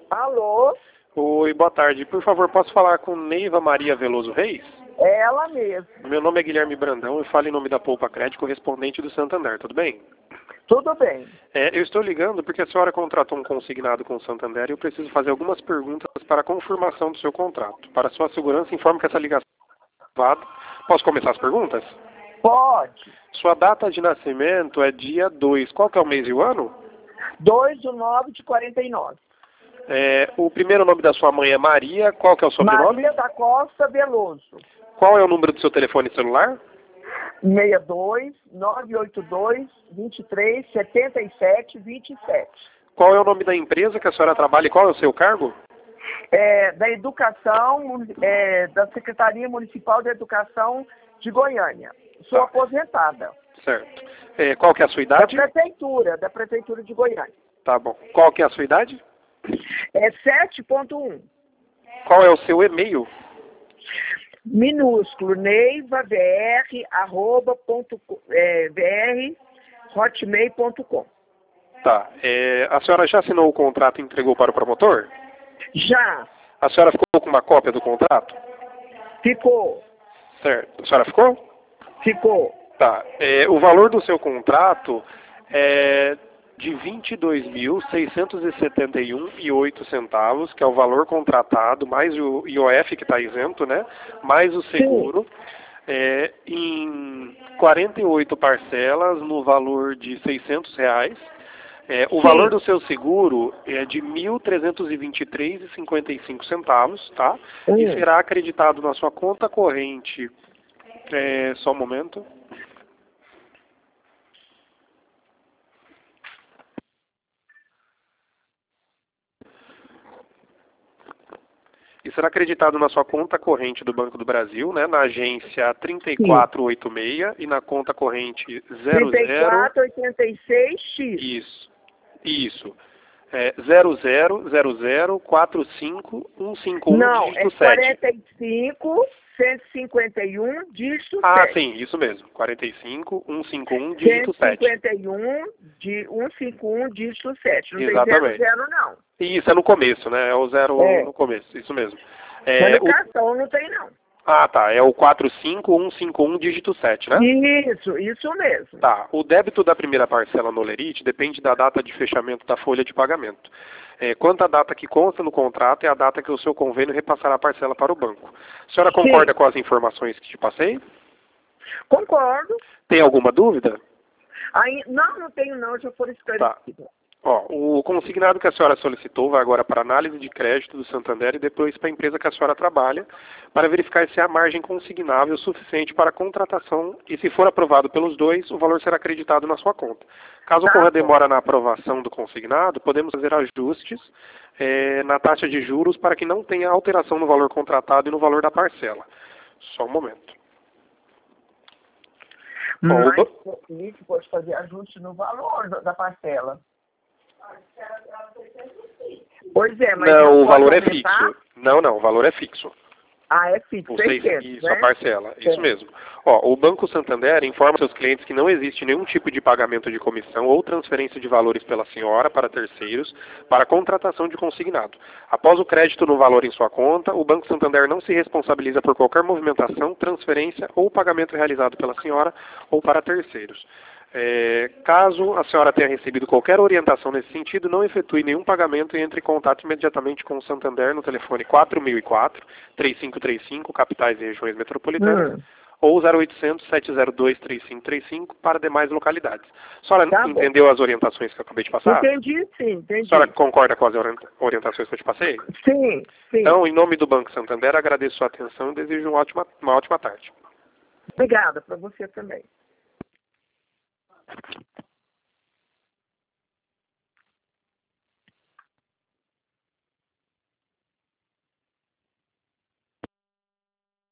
Alô? Oi, boa tarde. Por favor, posso falar com Neiva Maria Veloso Reis? É ela mesmo. Meu nome é Guilherme Brandão, eu falo em nome da Poupa Crédito, correspondente do Santander, tudo bem? Tudo bem. Eu estou ligando porque a senhora contratou um consignado com o Santander e eu preciso fazer algumas perguntas para a confirmação do seu contrato. Para sua segurança, informo que essa ligação é gravada. Posso começar as perguntas? Pode. Sua data de nascimento é dia 2. Qual que é o mês e o ano? 2/9/49. O primeiro nome da sua mãe é Maria. Qual que é o sobrenome? Maria da Costa Veloso. Qual é o número do seu telefone celular? 62-982-23-77-27. Qual é o nome da empresa que a senhora trabalha e qual é o seu cargo? Da Educação, da Secretaria Municipal de Educação de Goiânia. Sou aposentada. Certo. Qual que é a sua idade? Da Prefeitura de Goiânia. Tá bom. Qual que é a sua idade? 7.1. Qual é o seu e-mail? Minúsculo, neivavr.hotmail.com. Tá. A senhora já assinou o contrato e entregou para o promotor? Já. A senhora ficou com uma cópia do contrato? Ficou. Certo. A senhora ficou? Ficou. Tá. O valor do seu contrato é de R$ 22.671,08, que é o valor contratado, mais o IOF que está isento, né? Mais o seguro, em 48 parcelas no valor de R$ 600. O valor do seu seguro é de R$ 1.323,55, tá? E será acreditado na sua conta corrente. Só um momento. E será acreditado na sua conta corrente do Banco do Brasil, né, na agência 3486 e na conta corrente 00... 3486X. Isso. 000045 Não, dígito 7. 7. 45 151 dígito 7. Ah, sim, isso mesmo. 45 151 dígito 7. 151 dígito 7. Não Exatamente. tem 00 não. Isso, é no começo, né? É o 0 no começo, isso mesmo. Mas no cartão não tem não. Ah, tá. É o 45151 dígito 7, né? Isso mesmo. Tá. O débito da primeira parcela no Olerite depende da data de fechamento da folha de pagamento. Quanto à data que consta no contrato é a data que o seu convênio repassará a parcela para o banco. A senhora concorda com as informações que te passei? Concordo. Tem alguma dúvida? Não tenho não, já foram esclarecidas. Tá. O consignado que a senhora solicitou vai agora para análise de crédito do Santander e depois para a empresa que a senhora trabalha, para verificar se há margem consignável suficiente para a contratação e, se for aprovado pelos dois, o valor será acreditado na sua conta. Caso ocorra demora na aprovação do consignado, podemos fazer ajustes na taxa de juros para que não tenha alteração no valor contratado e no valor da parcela. Só um momento. Mas isso pode fazer ajuste no valor da parcela. Pois é, mas não, o valor é fixo. Não, o valor é fixo. Ah, é fixo. 600, isso, né? A parcela. Isso mesmo. O Banco Santander informa seus clientes que não existe nenhum tipo de pagamento de comissão ou transferência de valores pela senhora para terceiros para contratação de consignado. Após o crédito no valor em sua conta, o Banco Santander não se responsabiliza por qualquer movimentação, transferência ou pagamento realizado pela senhora ou para terceiros. Caso a senhora tenha recebido qualquer orientação nesse sentido, não efetue nenhum pagamento e entre em contato imediatamente com o Santander no telefone 4004-3535, capitais e regiões metropolitanas, ou 0800-702-3535 para demais localidades. A senhora entendeu as orientações que eu acabei de passar? Entendi, sim, entendi. A senhora concorda com as orientações que eu te passei? Sim. Então, em nome do Banco Santander, agradeço sua atenção e desejo uma ótima tarde. Obrigada, para você também.